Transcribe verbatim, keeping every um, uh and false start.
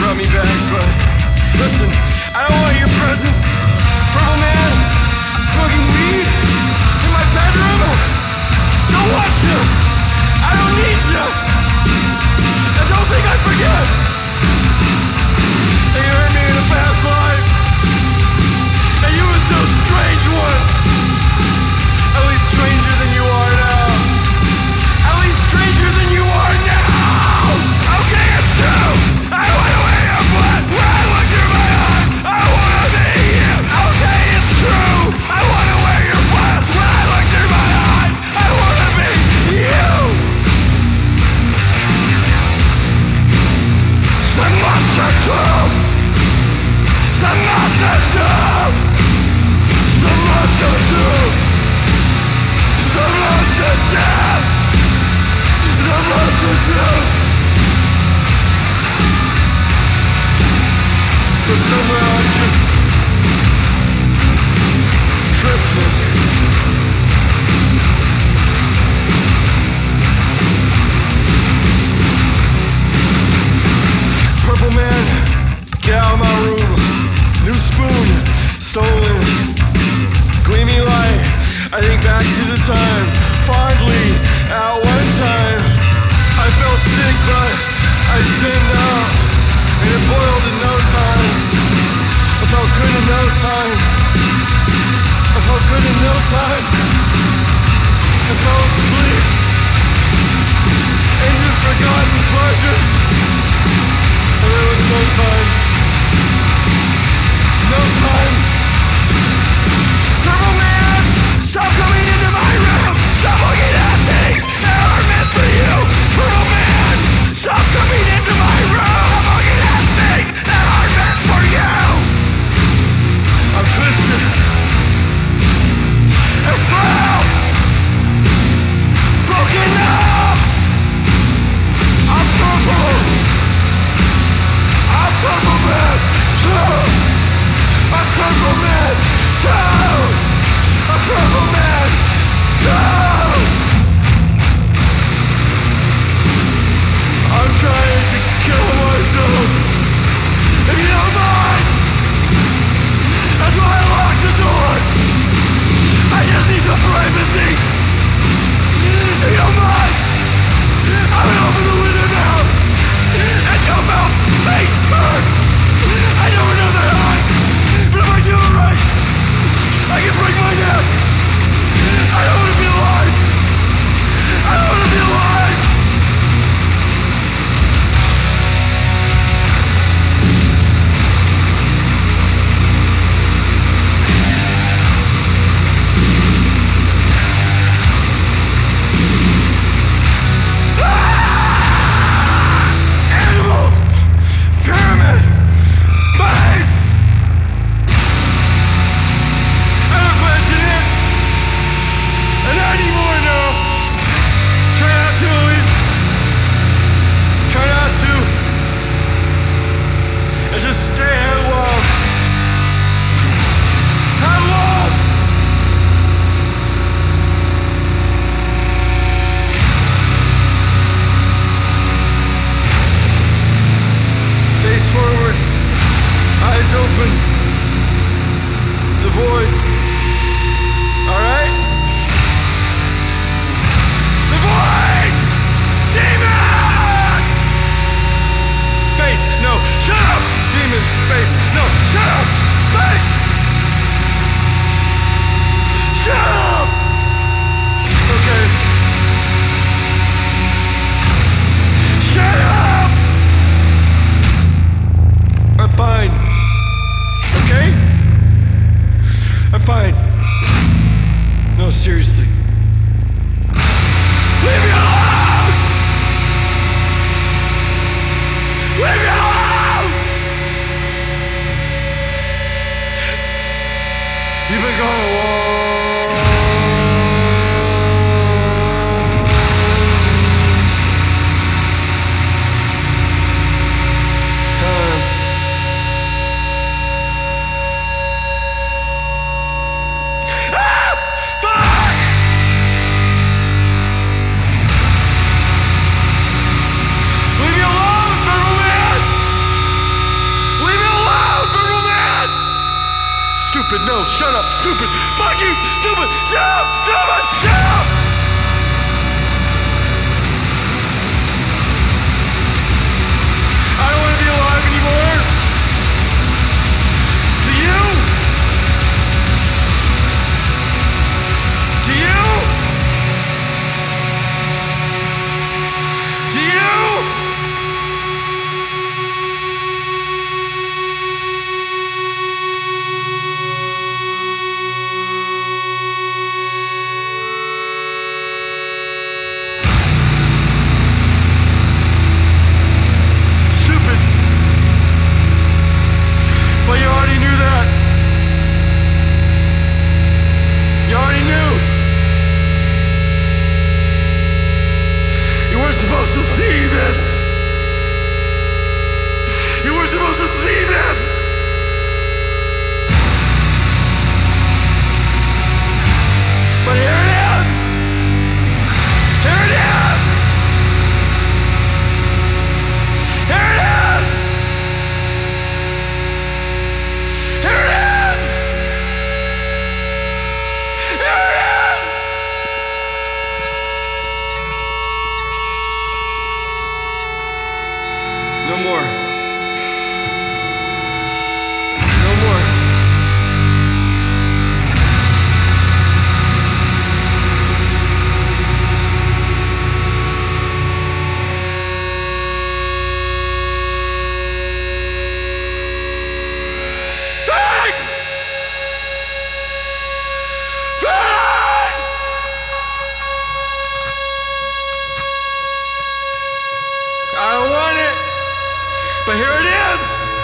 brought me back, but listen, I don't want your presence. Purple man, smoking weed in my bedroom. Don't want you. I don't need you. I don't think I forget. And you hurt me in a past life, and you were so strange one. At least stranger than you are now. At least stranger than you are now. Okay, it's true. I wanna wear your blood. When I look through my eyes, I wanna be you. Okay, it's true. I wanna wear your blood. When I look through my eyes, I wanna be you. Some monster too. Some monster too. Some monster too. Some monster too. Some monster too. But somehow I just drifted. Purple man, get out of my room. New spoon, stolen. Gleaming light, I think back to the time. Fondly, at one time I felt sick but I sinned out, and it boiled in no time. I felt good in no time. I felt good in no time. I fell asleep into forgotten pleasures, and there was no time. No time. Purple man, stop coming into my room. Stop looking at things that aren't meant for you. Purple man, stop coming into my room. I'm looking at things that aren't meant for you. I'm twisted and foul. shut up, stupid. Fuck you, stupid. Shut up, stupid. Shut up. I don't want to be alive anymore. Do you? Do you? Do you? Stupid. But you already knew that. You already knew. You weren't supposed to see this. You weren't supposed to see this. But here it is. Here it is. Here it is. Here it is. Here it is. No more. No more. Thanks! Thanks! I don't want it, but here it is.